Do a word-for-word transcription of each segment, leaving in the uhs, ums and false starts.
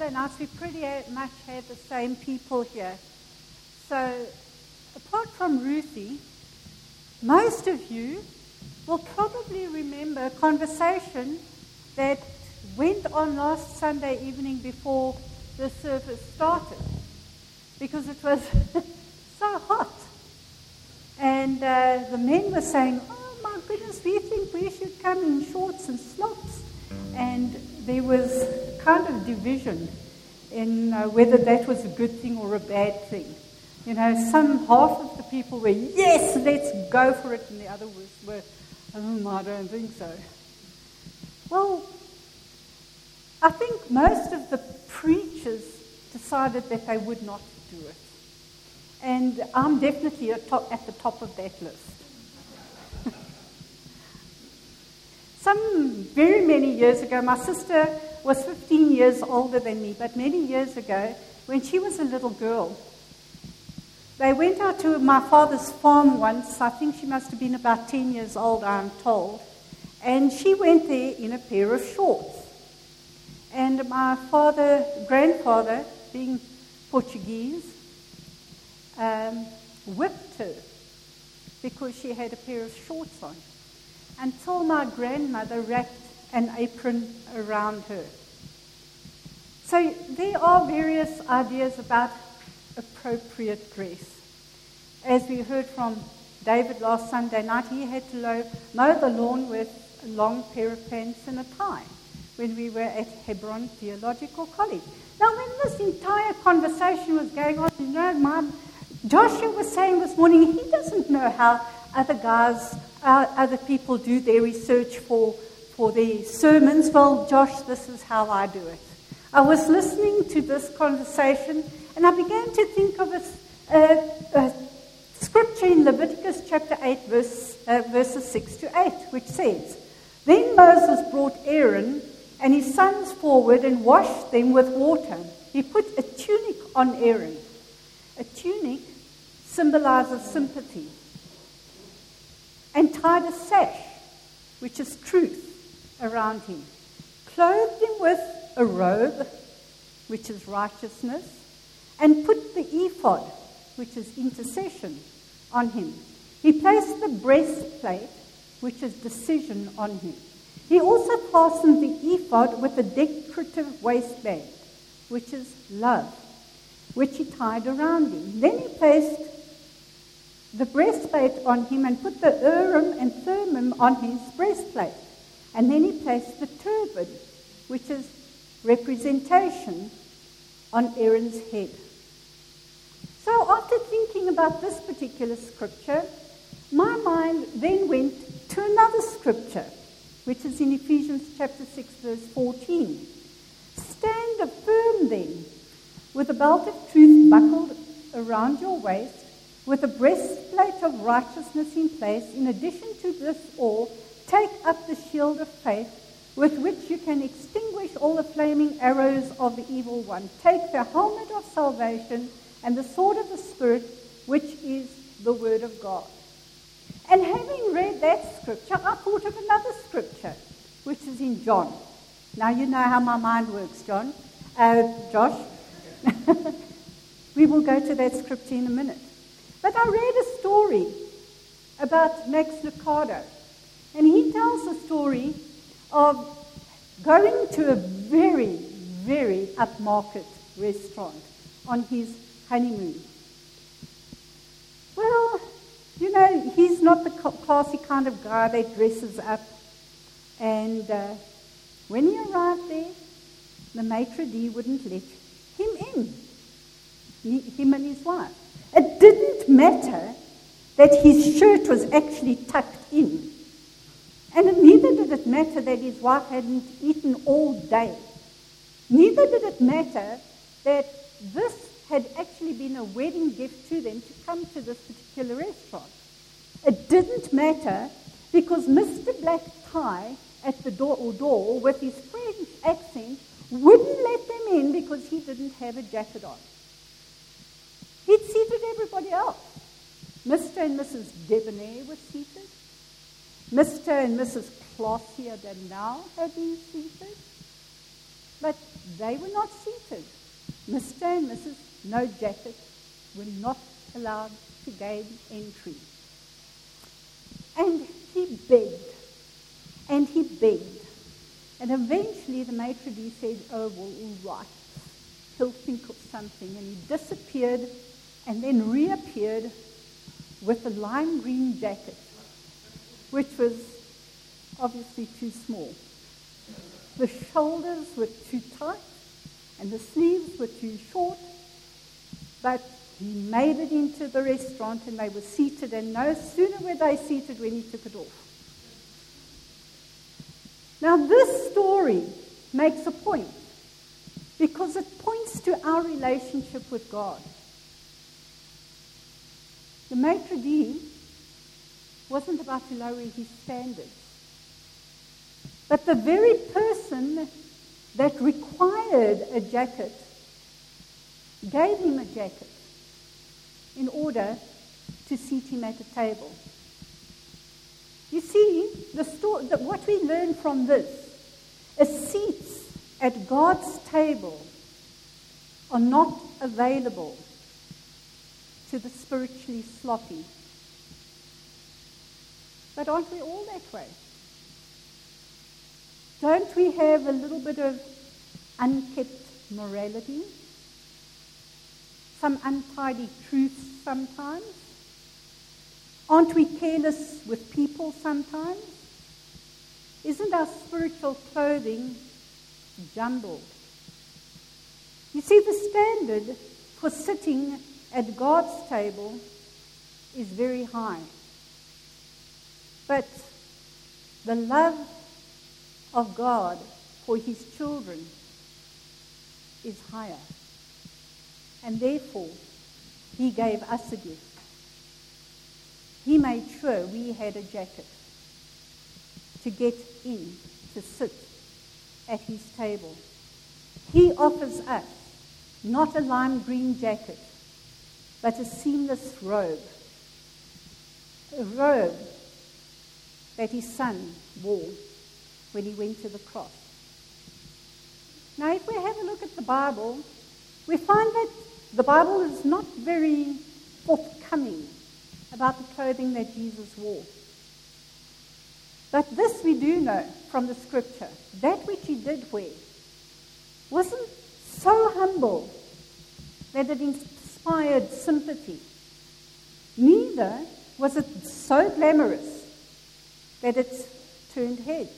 Sunday nights, we pretty much had the same people here. So, apart from Ruthie, most of you will probably remember a conversation that went on last Sunday evening before the service started, because it was so hot. And uh, the men were saying, oh my goodness, we think we should come in shorts and slops. And there was kind of division in uh, whether that was a good thing or a bad thing. You know, some half of the people were, yes, let's go for it, and the others were, oh, I don't think so. Well, I think most of the preachers decided that they would not do it. And I'm definitely at, top, at the top of that list. Some very many years ago, my sister was fifteen years older than me, but many years ago, when she was a little girl, they went out to my father's farm once. I think she must have been about ten years old, I'm told. And she went there in a pair of shorts. And my father, grandfather, being Portuguese, um, whipped her because she had a pair of shorts on, until my grandmother wrapped an apron around her. So there are various ideas about appropriate dress. As we heard from David last Sunday night, he had to mow, mow the lawn with a long pair of pants and a tie when we were at Hebron Theological College. Now, when this entire conversation was going on, you know, my, Joshua was saying this morning, he doesn't know how other guys, uh, other people do their research for, for their sermons. Well, Josh, this is how I do it. I was listening to this conversation, and I began to think of a, a, a scripture in Leviticus chapter eight, verse, uh, verses six to eight, which says, Then Moses brought Aaron and his sons forward and washed them with water. He put a tunic on Aaron. A tunic symbolizes sympathy. And tied a sash, which is truth, around him. Clothed him with a robe, which is righteousness, and put the ephod, which is intercession, on him. He placed the breastplate, which is decision, on him. He also fastened the ephod with a decorative waistband, which is love, which he tied around him. Then he placed the breastplate on him and put the Urim and Thummim on his breastplate. And then he placed the turban, which is representation, on Aaron's head. So after thinking about this particular scripture, my mind then went to another scripture, which is in Ephesians chapter six, verse fourteen. Stand firm then, with a belt of truth buckled around your waist, with a breastplate of righteousness in place. In addition to this all, take up the shield of faith, with which you can extinguish all the flaming arrows of the evil one. Take the helmet of salvation and the sword of the Spirit, which is the word of God. And having read that scripture, I thought of another scripture, which is in John. Now you know how my mind works, John. Uh, Josh. We will go to that scripture in a minute. But I read a story about Max Lucado. And he tells the story of going to a very, very upmarket restaurant on his honeymoon. Well, you know, he's not the classy kind of guy that dresses up. And uh, when he arrived there, the maitre d' wouldn't let him in, he, him and his wife. It didn't matter that his shirt was actually tucked in. And neither did it matter that his wife hadn't eaten all day. Neither did it matter that this had actually been a wedding gift to them to come to this particular restaurant. It didn't matter because Mister Black Tie at the door, or door with his French accent wouldn't let them in because he didn't have a jacket on. He'd seated everybody else. Mister and Missus Debonair were seated. Mister and Missus Clausia than now had been seated. But they were not seated. Mister and Missus No Jacket were not allowed to gain entry. And he begged, and he begged. And eventually the maitre d' said, oh, well, all right, he'll think of something. And he disappeared and then reappeared with a lime green jacket, which was obviously too small. The shoulders were too tight and the sleeves were too short, but he made it into the restaurant and they were seated, and no sooner were they seated when he took it off. Now this story makes a point because it points to our relationship with God. The maitre d' wasn't about to lower his standards, but the very person that required a jacket gave him a jacket in order to seat him at a table. You see, the story, the, what we learn from this is seats at God's table are not available to the spiritually sloppy. But aren't we all that way? Don't we have a little bit of unkept morality? Some untidy truths sometimes? Aren't we careless with people sometimes? Isn't our spiritual clothing jumbled? You see, the standard for sitting at God's table is very high. But the love of God for his children is higher. And therefore, he gave us a gift. He made sure we had a jacket to get in, to sit at his table. He offers us not a lime green jacket, but a seamless robe. A robe that his son wore when he went to the cross. Now, if we have a look at the Bible, we find that the Bible is not very forthcoming about the clothing that Jesus wore. But this we do know from the scripture. That which he did wear wasn't so humble that it inspired sympathy. Neither was it so glamorous that it turned heads.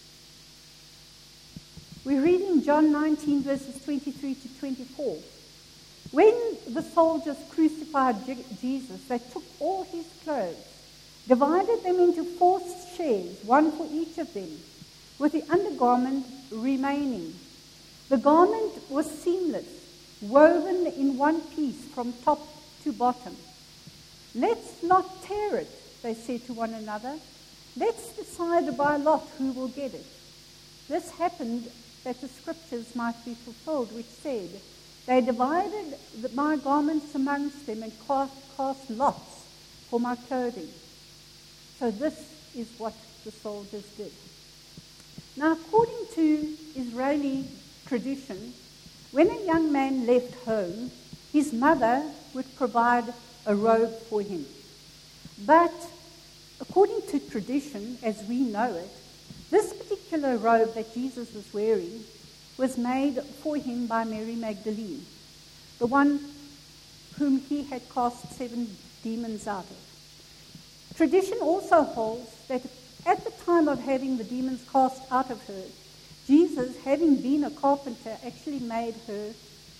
We read in John nineteen, verses twenty-three to twenty-four. When the soldiers crucified Jesus, they took all his clothes, divided them into four shares, one for each of them, with the undergarment remaining. The garment was seamless, woven in one piece from top to bottom. Let's not tear it, they said to one another. Let's decide by lot who will get it. This happened that the scriptures might be fulfilled, which said, they divided my garments amongst them and cast, cast lots for my clothing. So this is what the soldiers did. Now, according to Israeli tradition, when a young man left home, his mother would provide a robe for him. But according to tradition, as we know it, this particular robe that Jesus was wearing was made for him by Mary Magdalene, the one whom he had cast seven demons out of. Tradition also holds that at the time of having the demons cast out of her, Jesus, having been a carpenter, actually made her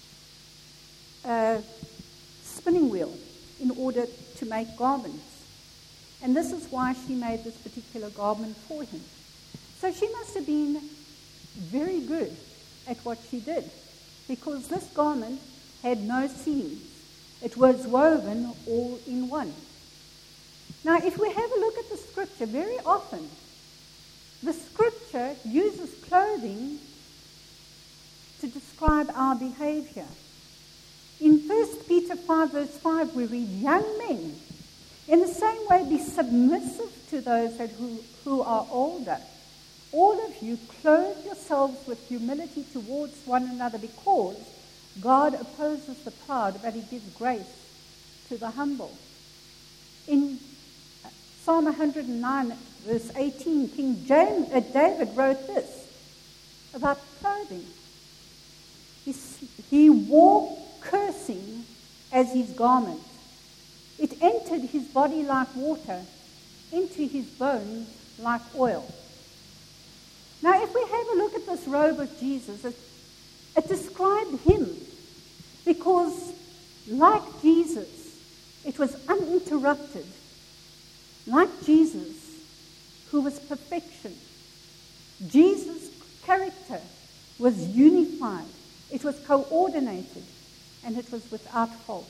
a spinning wheel in order to make garments. And this is why she made this particular garment for him. So she must have been very good at what she did, because this garment had no seams. It was woven all in one. Now, if we have a look at the scripture, very often the scripture uses clothing to describe our behavior. In First Peter five, verse five, we read, young men, in the same way be submissive to those that who, who are older, all of you clothe yourselves with humility towards one another, because God opposes the proud, but he gives grace to the humble. In Psalm one hundred nine, verse eighteen, King James, uh, David wrote this about clothing. He, he wore cursing as his garment. It entered his body like water, into his bones like oil. Now, if we have a look at this robe of Jesus, it, it described him, because like Jesus, it was uninterrupted. Like Jesus, who was perfection, Jesus' character was unified, it was coordinated, and it was without fault.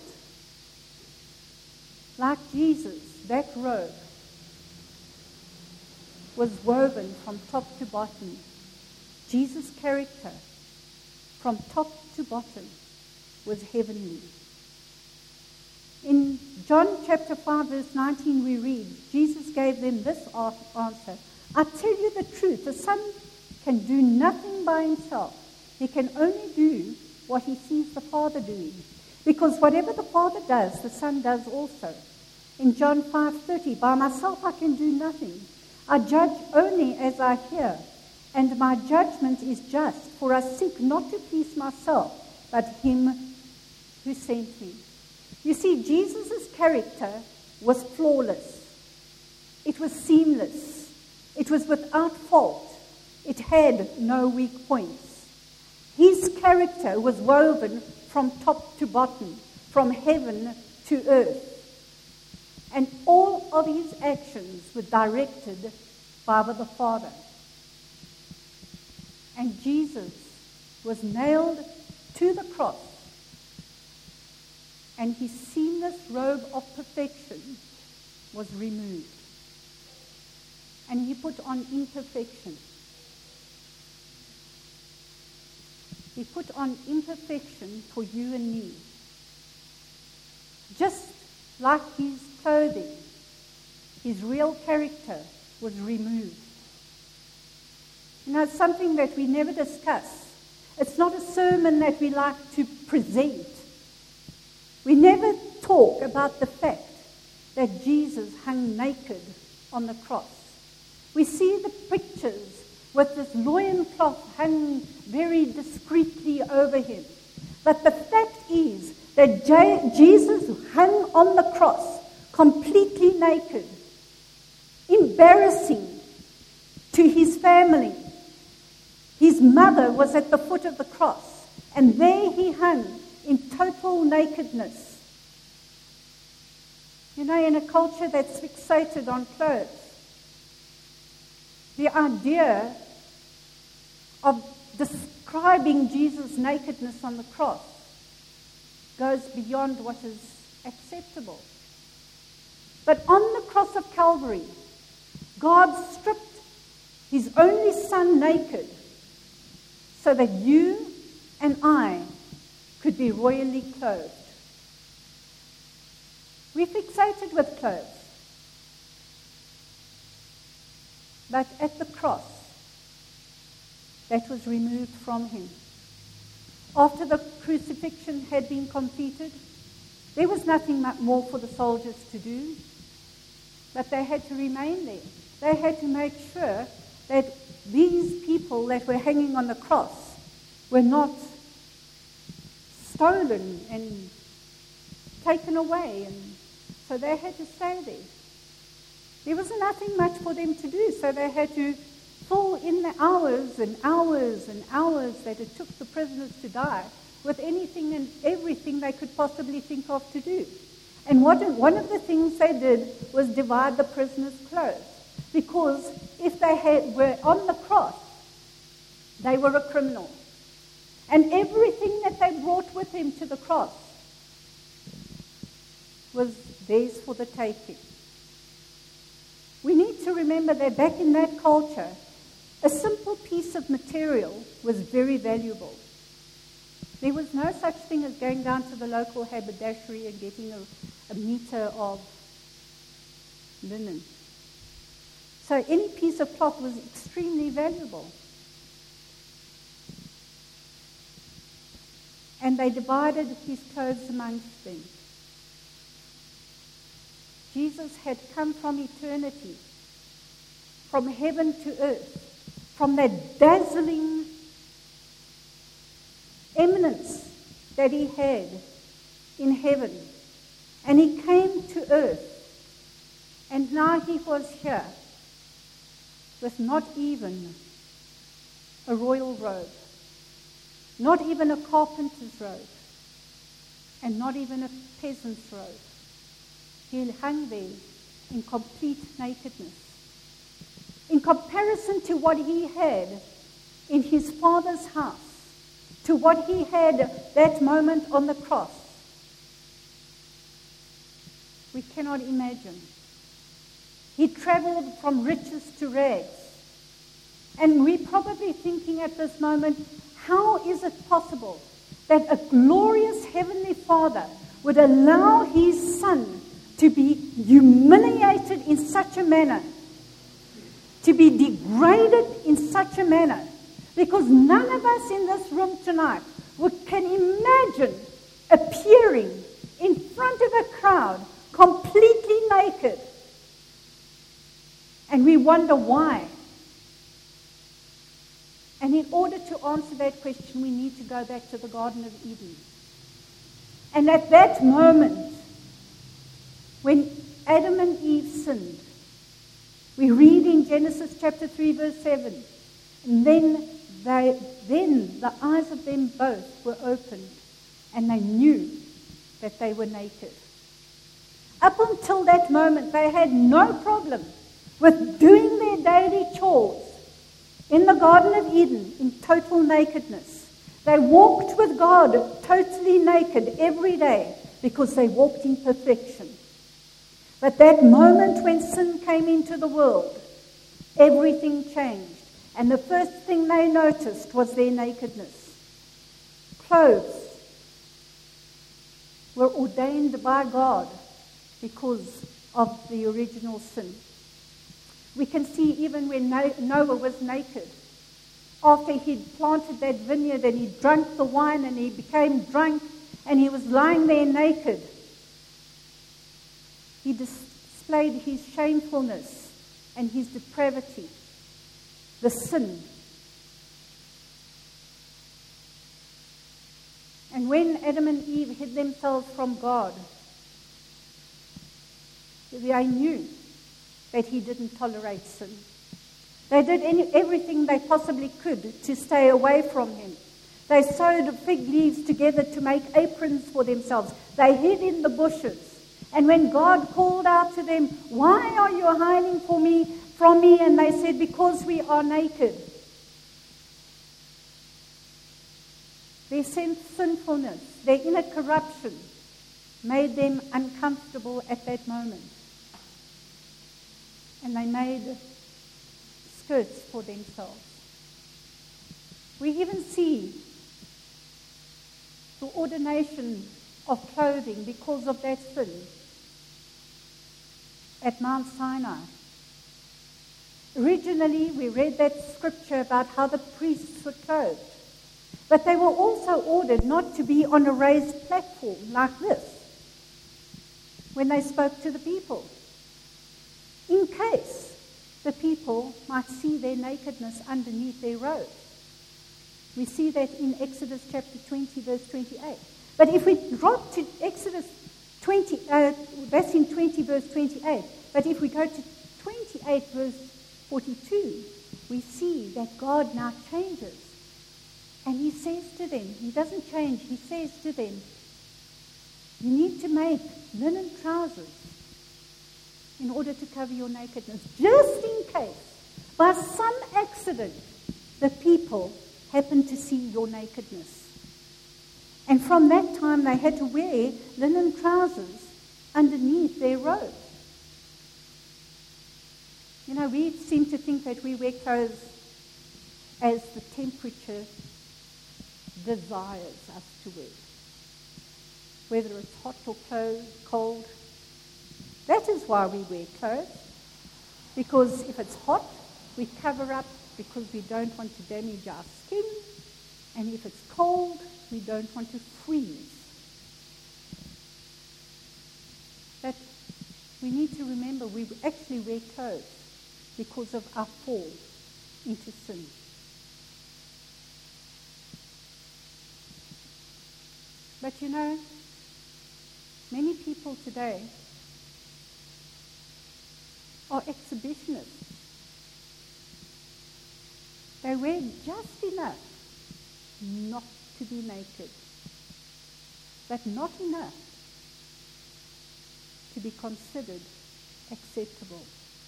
Like Jesus, that robe was woven from top to bottom. Jesus' character, from top to bottom, was heavenly. In John chapter five, verse nineteen, we read, Jesus gave them this answer: I tell you the truth, the Son can do nothing by himself. He can only do what he sees the Father doing. Because whatever the Father does, the Son does also. In John five thirty, by myself I can do nothing. I judge only as I hear, and my judgment is just, for I seek not to please myself, but him who sent me. You see, Jesus' character was flawless. It was seamless. It was without fault. It had no weak points. His character was woven from top to bottom, from heaven to earth. And all of his actions were directed by the Father. And Jesus was nailed to the cross, and his seamless robe of perfection was removed. And he put on imperfection. He put on imperfection for you and me. Just like his clothing, his real character was removed. You know, it's something that we never discuss. It's not a sermon that we like to present. We never talk about the fact that Jesus hung naked on the cross. We see the pictures with this loincloth hung very discreetly over him. But the fact is that J- Jesus hung on the cross completely naked, embarrassing to his family. His mother was at the foot of the cross, and there he hung in total nakedness. You know, in a culture that's fixated on clothes, the idea of describing Jesus' nakedness on the cross goes beyond what is acceptable. But on the cross of Calvary, God stripped his only Son naked so that you and I could be royally clothed. We're fixated with clothes. But at the cross, that was removed from him. After the crucifixion had been completed, there was nothing more for the soldiers to do, but they had to remain there. They had to make sure that these people that were hanging on the cross were not stolen and taken away, and so they had to stay there. There was nothing much for them to do, so they had to fill in the hours and hours and hours that it took the prisoners to die with anything and everything they could possibly think of to do. And what, one of the things they did was divide the prisoners' clothes, because if they had, were on the cross, they were a criminal. And everything that they brought with them to the cross was theirs for the taking. We need to remember that back in that culture, a simple piece of material was very valuable. There was no such thing as going down to the local haberdashery and getting a, a meter of linen. So any piece of cloth was extremely valuable. And they divided his clothes amongst them. Jesus had come from eternity, from heaven to earth, from that dazzling eminence that he had in heaven. And he came to earth. And now he was here with not even a royal robe, not even a carpenter's robe, and not even a peasant's robe. He hung there in complete nakedness. In comparison to what he had in his Father's house, to what he had that moment on the cross, we cannot imagine. He traveled from riches to rags. And we're probably thinking at this moment, how is it possible that a glorious Heavenly Father would allow his Son to be humiliated in such a manner, to be degraded in such a manner? Because none of us in this room tonight would, can imagine appearing in front of a crowd completely naked. And we wonder why. And in order to answer that question, we need to go back to the Garden of Eden. And at that moment, when Adam and Eve sinned, we read in Genesis chapter three, verse seven, and then they, then the eyes of them both were opened, and they knew that they were naked. Up until that moment, they had no problem with doing their daily chores in the Garden of Eden in total nakedness. They walked with God totally naked every day because they walked in perfection. But that moment when sin came into the world, everything changed. And the first thing they noticed was their nakedness. Clothes were ordained by God because of the original sin. We can see even when Noah was naked, after he'd planted that vineyard and he drank the wine and he became drunk and he was lying there naked, he displayed his shamefulness and his depravity, the sin. And when Adam and Eve hid themselves from God, they knew that he didn't tolerate sin. They did any, everything they possibly could to stay away from him. They sewed fig leaves together to make aprons for themselves. They hid in the bushes. And when God called out to them, "Why are you hiding for me, from me?" And they said, "Because we are naked." Their sinfulness, their inner corruption, made them uncomfortable at that moment. And they made skirts for themselves. We even see the ordination of clothing because of that sin at Mount Sinai. Originally, we read that scripture about how the priests were clothed. But they were also ordered not to be on a raised platform like this when they spoke to the people, in case the people might see their nakedness underneath their robes. We see that in Exodus chapter twenty, verse twenty-eight. But if we drop to Exodus twenty, uh, that's in twenty, verse twenty-eight. But if we go to twenty-eight, verse forty-two, we see that God now changes. And he says to them, he doesn't change, he says to them, you need to make linen trousers in order to cover your nakedness, just in case, by some accident, the people happen to see your nakedness. And from that time, they had to wear linen trousers underneath their robes. You know, we seem to think that we wear clothes as the temperature desires us to wear. Whether it's hot or cold, that is why we wear clothes. because if it's hot, we cover up because we don't want to damage our skin. And if it's cold, we don't want to freeze. But we need to remember we actually wear clothes because of our fall into sin. But you know, many people today are exhibitionists. They wear just enough not to be naked, but not enough to be considered acceptable.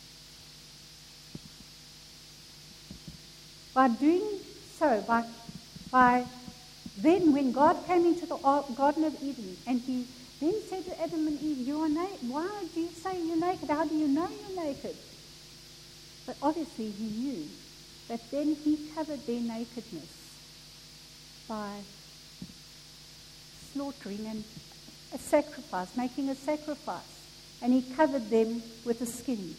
By doing so, by, by then when God came into the Garden of Eden and he then said to Adam and Eve, you are naked. Why do you say you're naked? How do you know you're naked? But obviously he knew that then he covered their nakedness by slaughtering and a sacrifice, making a sacrifice. And he covered them with the skins.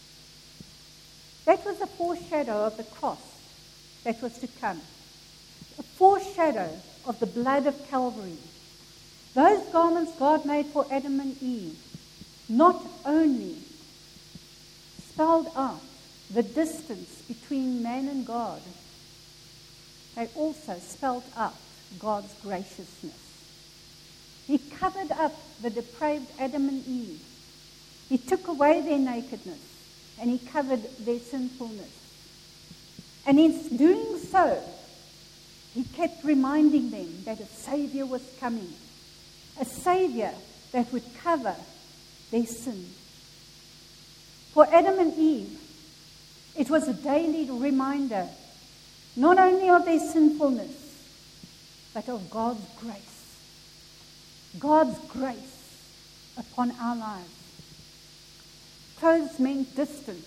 That was a foreshadow of the cross that was to come. A foreshadow of the blood of Calvary. Those garments God made for Adam and Eve not only spelled out the distance between man and God, they also spelled out God's graciousness. He covered up the depraved Adam and Eve. He took away their nakedness and he covered their sinfulness. And in doing so, he kept reminding them that a Savior was coming. A Savior that would cover their sin. For Adam and Eve, it was a daily reminder, not only of their sinfulness, but of God's grace. God's grace upon our lives. Clothes meant distance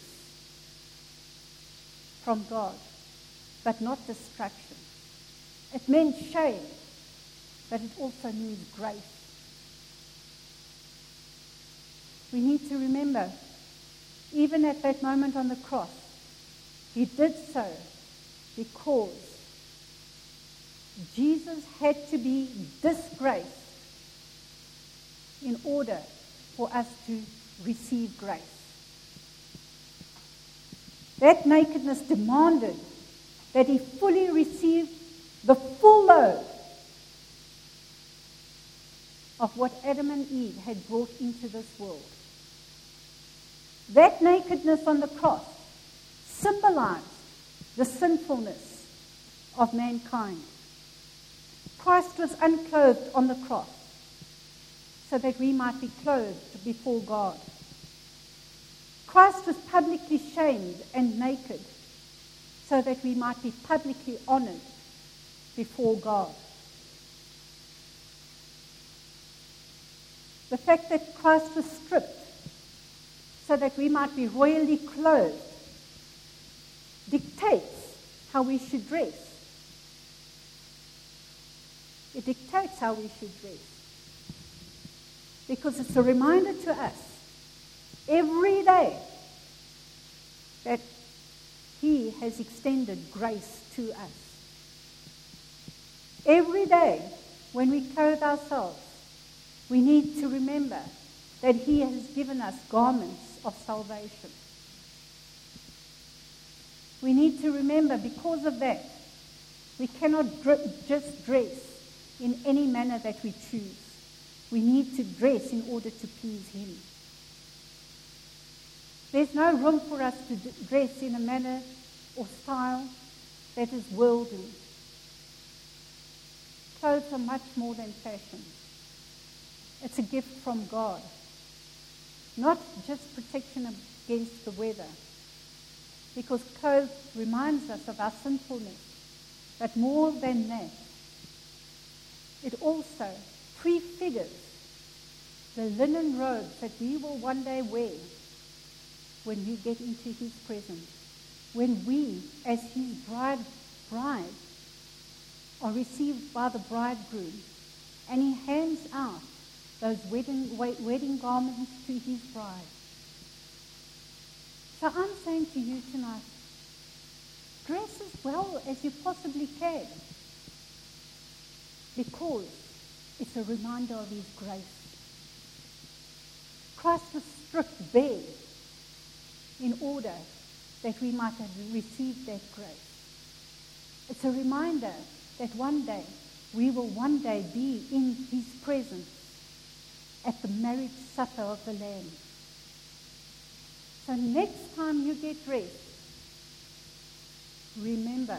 from God, but not distraction. It meant shame, but it also means grace. We need to remember, even at that moment on the cross, he did so because Jesus had to be disgraced in order for us to receive grace. That nakedness demanded that he fully receive the full load of what Adam and Eve had brought into this world. That nakedness on the cross symbolized the sinfulness of mankind. Christ was unclothed on the cross so that we might be clothed before God. Christ was publicly shamed and naked so that we might be publicly honored before God. The fact that Christ was stripped so that we might be royally clothed dictates how we should dress. It dictates how we should dress. Because it's a reminder to us every day that he has extended grace to us. Every day when we clothe ourselves, we need to remember that he has given us garments of salvation. We need to remember because of that, we cannot dr- just dress in any manner that we choose. We need to dress in order to please him. There's no room for us to d- dress in a manner or style that is worldly. Clothes are much more than fashion. It's a gift from God. Not just protection against the weather. Because clothes reminds us of our sinfulness. But more than that, it also prefigures the linen robes that we will one day wear when we get into his presence. When we, as his bride, bride, are received by the bridegroom, and he hands out those wedding, wedding garments to his bride. So I'm saying to you tonight, dress as well as you possibly can, because it's a reminder of his grace. Christ was stripped bare in order that we might have received that grace. It's a reminder that one day, we will one day be in his presence at the marriage supper of the Lamb. So next time you get dressed, remember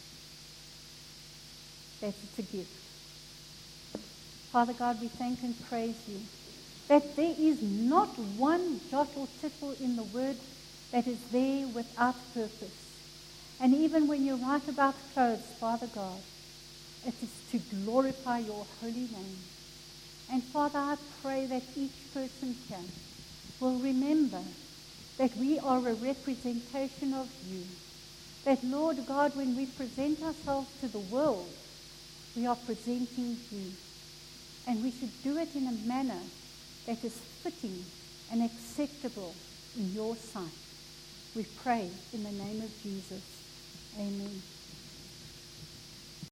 that it's a gift. Father God, we thank and praise you that there is not one jot or tittle in the word that is there without purpose. And even when you write about clothes, Father God, it is to glorify your holy name. And Father, I pray that each person here will remember that we are a representation of you. That, Lord God, when we present ourselves to the world, we are presenting you. And we should do it in a manner that is fitting and acceptable in your sight. We pray in the name of Jesus. Amen.